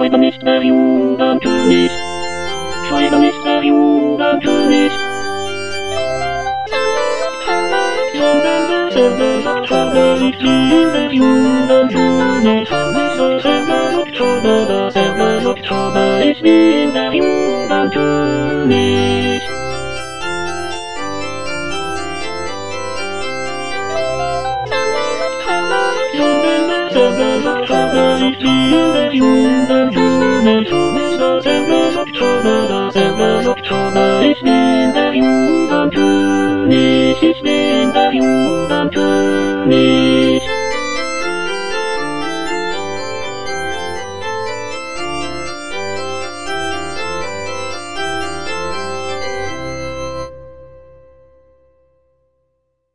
Schreibermysterium natürlich. Schreibermysterium natürlich. Server sagt Server nicht Mysterium natürlich. Dieser Server sagt Server, der Server sagt Server ist Mysterium natürlich. Server sagt Server ist Mysterium.